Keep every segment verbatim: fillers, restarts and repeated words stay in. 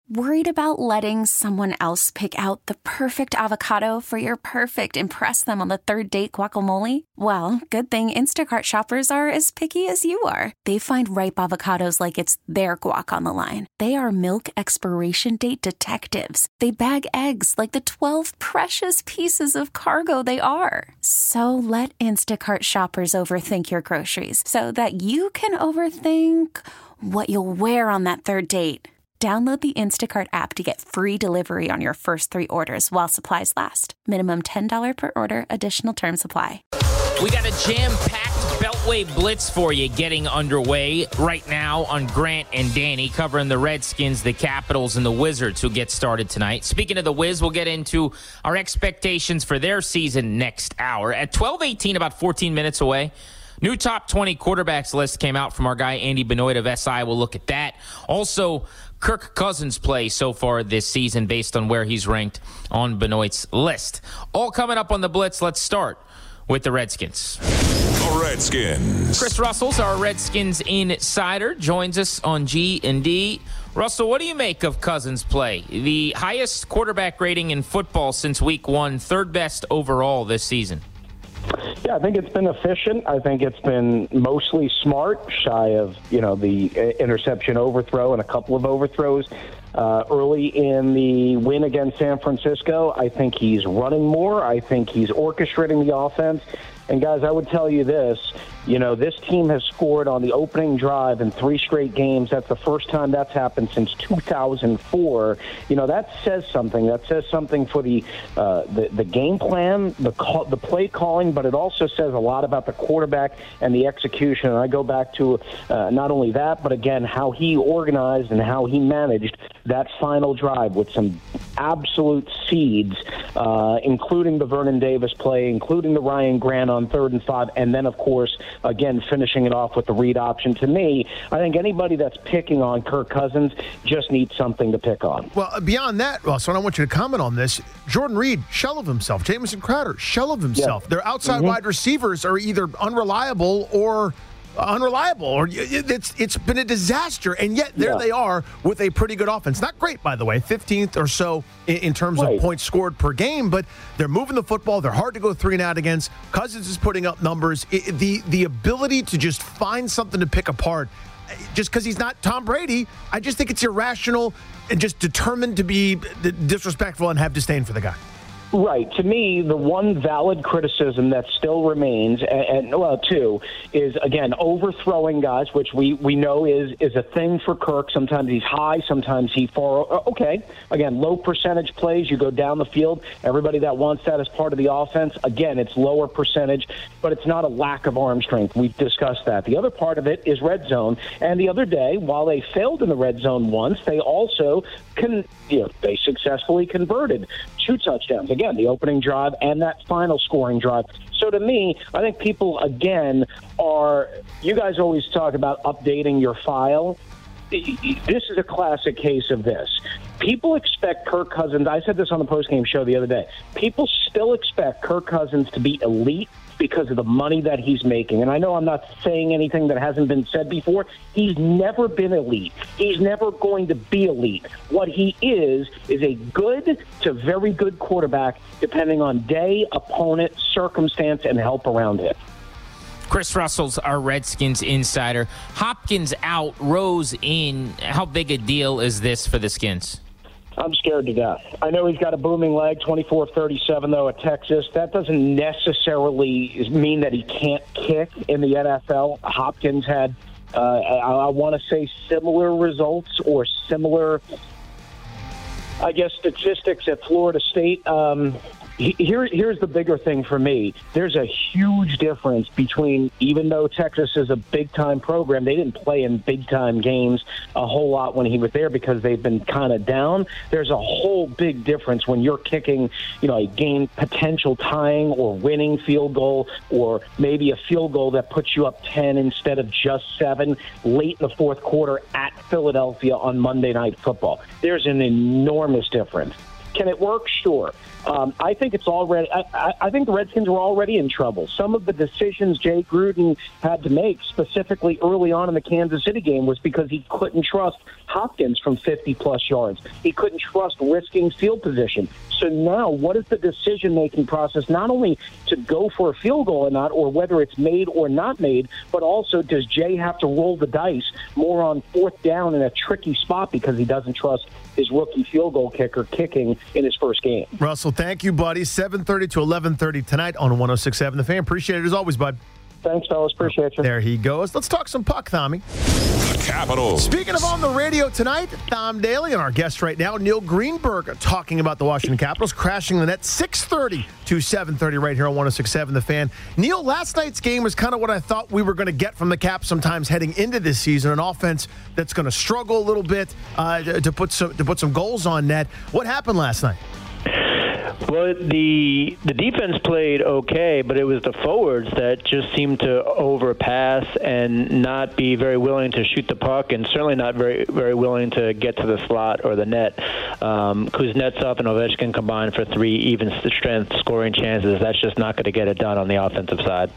Worried about letting someone else pick out the perfect avocado for your perfect impress them on the third date guacamole? Well, good thing Instacart shoppers are as picky as you are. They find ripe avocados like it's their guac on the line. They are milk expiration date detectives. They bag eggs like the twelve precious pieces of cargo they are. So let Instacart shoppers overthink your groceries so that you can overthink what you'll wear on that third date. Download the Instacart app to get free delivery on your first three orders while supplies last. Minimum ten dollars per order. Additional terms apply. We got a jam-packed Beltway Blitz for you getting underway right now on Grant and Danny, covering the Redskins, the Capitals, and the Wizards, who get started tonight. Speaking of the Wiz, we'll get into our expectations for their season next hour. At twelve eighteen, about fourteen minutes away, new top twenty quarterbacks list came out from our guy Andy Benoit of S I. We'll look at that. Also, Kirk Cousins' play so far this season based on where he's ranked on Benoit's list. All coming up on the Blitz. Let's start with the Redskins. The Redskins. Chris Russell's our Redskins insider, joins us on G and D. Russell, what do you make of Cousins' play? The highest quarterback rating in football since week one, third best overall this season. Yeah, I think it's been efficient. I think it's been mostly smart, shy of, you know, the interception overthrow and a couple of overthrows uh, early in the win against San Francisco. I think he's running more. I think he's orchestrating the offense. And, guys, I would tell you this. You know, this team has scored on the opening drive in three straight games. That's the first time that's happened since two thousand four. You know, that says something. That says something for the uh, the, the game plan, the call, the play calling, but it also says a lot about the quarterback and the execution. And I go back to uh, not only that, but, again, how he organized and how he managed that final drive with some absolute seeds, uh, including the Vernon Davis play, including the Ryan Grant on third and five, and then, of course, again, finishing it off with the read option. To me, I think anybody that's picking on Kirk Cousins just needs something to pick on. Well, beyond that, Russ, I don't want you to comment on this. Jordan Reed, shell of himself. Jamison Crowder, shell of himself. Yeah. Their outside mm-hmm. wide receivers are either unreliable or unreliable, or it's it's been a disaster, and yet there yeah. they are with a pretty good offense. Not great, by the way, fifteenth or so in, in terms right. of points scored per game, but they're moving the football. They're hard to go three and out against. Cousins is putting up numbers. It, the the ability to just find something to pick apart, just because he's not Tom Brady, I just think it's irrational and just determined to be disrespectful and have disdain for the guy. Right. To me, the one valid criticism that still remains, and, and well, two, is, again, overthrowing guys, which we, we know is, is a thing for Kirk. Sometimes he's high, sometimes he far. Okay. Again, low percentage plays. You go down the field. Everybody that wants that as part of the offense, again, it's lower percentage, but it's not a lack of arm strength. We've discussed that. The other part of it is red zone. And the other day, while they failed in the red zone once, they also can, you know, they successfully converted two touchdowns. Again, the opening drive and that final scoring drive. So to me, I think people, again, are, you guys always talk about updating your file. This is a classic case of this. People expect Kirk Cousins, I said this on the postgame show the other day, people still expect Kirk Cousins to be elite because of the money that he's making. And I know I'm not saying anything that hasn't been said before. He's never been elite. He's never going to be elite. What he is is a good to very good quarterback, depending on day, opponent, circumstance, and help around it. Chris Russell's our Redskins insider. Hopkins out, Rose in. How big a deal is this for the Skins? I'm scared to death. I know he's got a booming leg, twenty-four of thirty-seven, though, at Texas. That doesn't necessarily mean that he can't kick in the N F L. Hopkins had, uh, I, I want to say, similar results or similar, I guess, statistics at Florida State. Um, Here, here's the bigger thing for me. There's a huge difference between, even though Texas is a big-time program, they didn't play in big-time games a whole lot when he was there because they've been kind of down. There's a whole big difference when you're kicking, you know, a game potential tying or winning field goal, or maybe a field goal that puts you up ten instead of just seven late in the fourth quarter at Philadelphia on Monday Night Football. There's an enormous difference. Can it work? Sure. Um, I think it's already. I, I think the Redskins were already in trouble. Some of the decisions Jay Gruden had to make, specifically early on in the Kansas City game, was because he couldn't trust Hopkins from fifty-plus yards. He couldn't trust risking field position. So now what is the decision-making process, not only to go for a field goal or not, or whether it's made or not made, but also does Jay have to roll the dice more on fourth down in a tricky spot because he doesn't trust his rookie field goal kicker kicking in his first game? Russell, thank you, buddy. seven thirty to eleven thirty tonight on one oh six point seven The Fan. Appreciate it as always, bud. Thanks, fellas. Appreciate you. There he goes. Let's talk some puck, Tommy. The Capitals. Speaking of on the radio tonight, Tom Daly and our guest right now, Neil Greenberg, talking about the Washington Capitals crashing the net six thirty to seven thirty right here on one oh six point seven The Fan. Neil, last night's game was kind of what I thought we were going to get from the Caps sometimes heading into this season, an offense that's going to struggle a little bit uh, to, to put some to put some goals on net. What happened last night? Well, the the defense played okay, but it was the forwards that just seemed to overpass and not be very willing to shoot the puck, and certainly not very very willing to get to the slot or the net. Um, Kuznetsov and Ovechkin combined for three even strength scoring chances. That's just not going to get it done on the offensive side.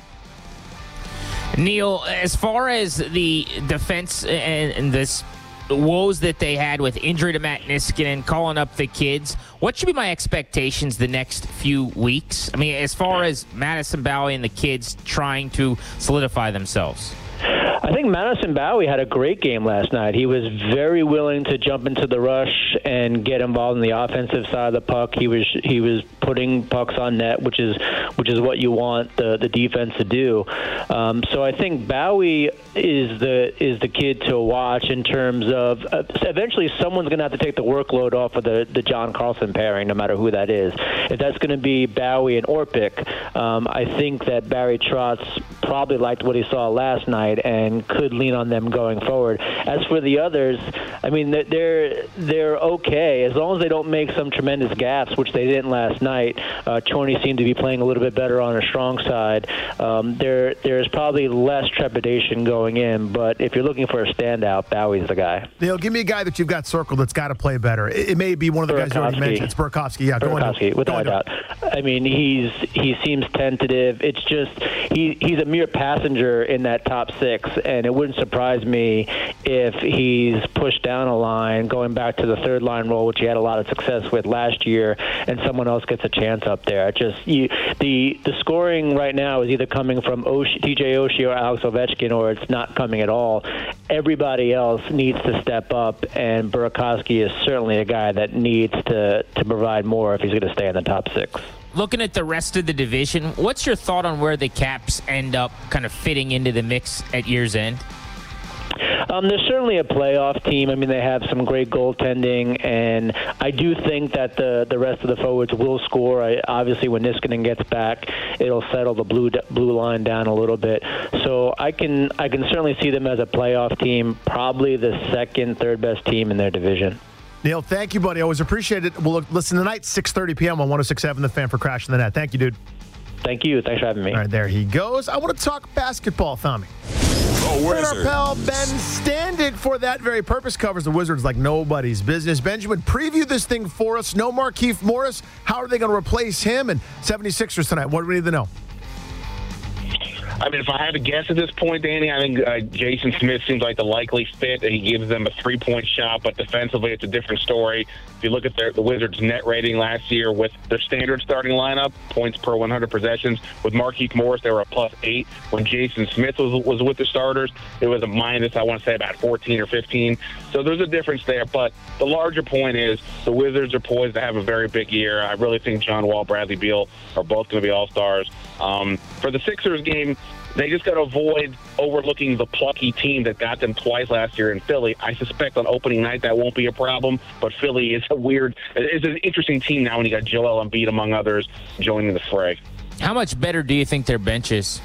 Neil, as far as the defense and, and this woes that they had with injury to Matt Niskanen, calling up the kids, what should be my expectations the next few weeks? I mean, as far as Madison Bowey and the kids trying to solidify themselves. I think Madison Bowey had a great game last night. He was very willing to jump into the rush and get involved in the offensive side of the puck. He was he was putting pucks on net, which is which is what you want the, the defense to do. Um, so I think Bowey is the is the kid to watch in terms of uh, eventually someone's going to have to take the workload off of the, the John Carlson pairing, no matter who that is. If that's going to be Bowey and Orpik, um, I think that Barry Trotz probably liked what he saw last night and could lean on them going forward. As for the others, I mean, they're they're okay as long as they don't make some tremendous gaffes, which they didn't last night. Uh, Chorney seemed to be playing a little bit better on a strong side. Um, there there's probably less trepidation going in, but if you're looking for a standout, Bowey's the guy. Neil, give me a guy that you've got circled that's got to play better. It, it may be one of the guys you already mentioned. It's Burakovsky. Yeah, go Burakovsky, on. without a doubt. I mean, he's he seems tentative. It's just he he's a mere passenger in that top six, and it wouldn't surprise me if he's pushed down a line, going back to the third line role, which he had a lot of success with last year, and someone else gets a chance up there. It just you, the the scoring right now is either coming from Oshie, T J Oshie or Alex Ovechkin, or it's not coming at all. Everybody else needs to step up, and Burakovsky is certainly a guy that needs to, to provide more if he's going to stay in the top six. Looking at the rest of the division, what's your thought on where the Caps end up kind of fitting into the mix at year's end? Um, they're certainly a playoff team. I mean, they have some great goaltending, and I do think that the the rest of the forwards will score. I, obviously, when Niskanen gets back, it'll settle the blue blue line down a little bit. So I can I can certainly see them as a playoff team, probably the second, third best team in their division. Neil, thank you, buddy. Always appreciate it. We'll listen tonight, six thirty p.m. on one oh six point seven The Fan for Crashing the Net. Thank you, dude. Thank you. Thanks for having me. All right, there he goes. I want to talk basketball, Tommy. The Our pal Ben Standig, for that very purpose, covers the Wizards like nobody's business. Benjamin, preview this thing for us. No Markieff Morris. How are they going to replace him? And seventy-sixers tonight. What do we need to know? I mean, if I had to guess at this point, Danny, I think uh, Jason Smith seems like the likely fit. He gives them a three-point shot, but defensively it's a different story. If you look at their, the Wizards' net rating last year with their standard starting lineup, points per one hundred possessions, with Markieff Morris, they were a plus eight. When Jason Smith was, was with the starters, it was a minus, I want to say, about fourteen or fifteen. So there's a difference there. But the larger point is the Wizards are poised to have a very big year. I really think John Wall, Bradley Beal are both going to be all-stars. Um, for the Sixers game, they just got to avoid overlooking the plucky team that got them twice last year in Philly. I suspect on opening night that won't be a problem, but Philly is a weird, it's an interesting team now when you got Joel Embiid, among others, joining the fray. How much better do you think their bench is?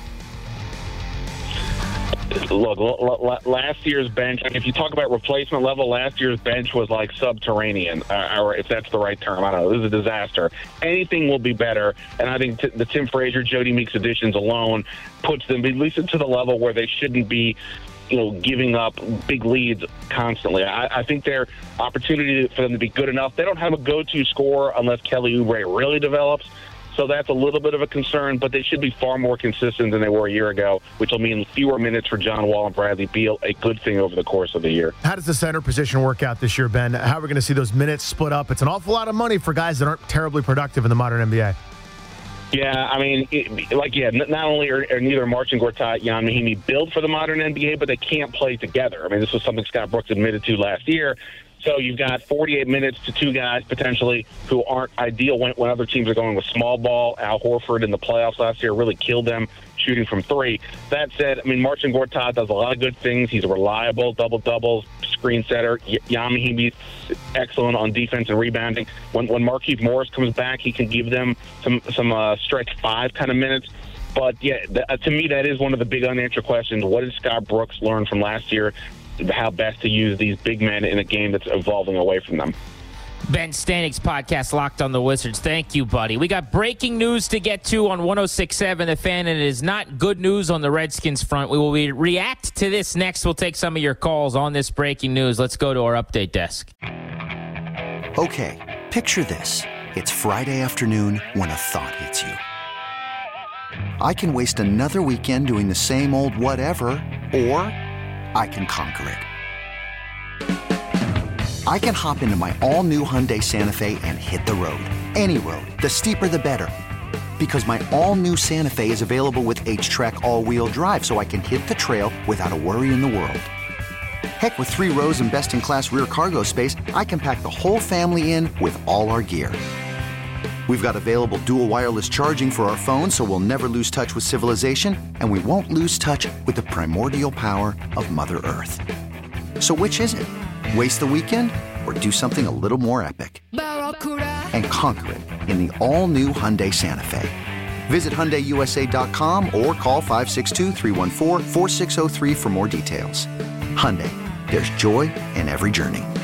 Look, l- l- last year's bench, if you talk about replacement level, last year's bench was like subterranean, uh, or if that's the right term. I don't know. This is a disaster. Anything will be better, and I think t- the Tim Frazier, Jody Meeks additions alone puts them at least to the level where they shouldn't be, you know, giving up big leads constantly. I, I think their opportunity for them to be good enough, they don't have a go-to scorer unless Kelly Oubre really develops. So So that's a little bit of a concern, but they should be far more consistent than they were a year ago, which will mean fewer minutes for John Wall and Bradley Beal, a good thing over the course of the year. How does the center position work out this year, Ben? How are we going to see those minutes split up? It's an awful lot of money for guys that aren't terribly productive in the modern N B A. Yeah, I mean, it, like, yeah, not only are, are neither Marcin Gortat, Jan Mahinmi built for the modern N B A, but they can't play together. I mean, this was something Scott Brooks admitted to last year. So you've got forty-eight minutes to two guys potentially who aren't ideal when, when other teams are going with small ball. Al Horford in the playoffs last year really killed them shooting from three. That said, I mean, Marcin Gortat does a lot of good things. He's a reliable double-double screen setter. Jan Mahinmi's excellent on defense and rebounding. When when Markieff Morris comes back, he can give them some, some uh, stretch five kind of minutes. But, yeah, th- to me, that is one of the big unanswered questions. What did Scott Brooks learn from last year? How best to use these big men in a game that's evolving away from them. Ben Stanig's podcast, Locked on the Wizards. Thank you, buddy. We got breaking news to get to on one oh six point seven The Fan, and it is not good news on the Redskins front. We will re- react to this next. We'll take some of your calls on this breaking news. Let's go to our update desk. Okay, picture this. It's Friday afternoon when a thought hits you. I can waste another weekend doing the same old whatever, or I can conquer it. I can hop into my all-new Hyundai Santa Fe and hit the road. Any road. The steeper, the better. Because my all-new Santa Fe is available with H-Track all-wheel drive, so I can hit the trail without a worry in the world. Heck, with three rows and best-in-class rear cargo space, I can pack the whole family in with all our gear. We've got available dual wireless charging for our phones, so we'll never lose touch with civilization, and we won't lose touch with the primordial power of Mother Earth. So which is it? Waste the weekend or do something a little more epic? And conquer it in the all-new Hyundai Santa Fe. Visit Hyundai U S A dot com or call five six two, three one four, four six zero three for more details. Hyundai, there's joy in every journey.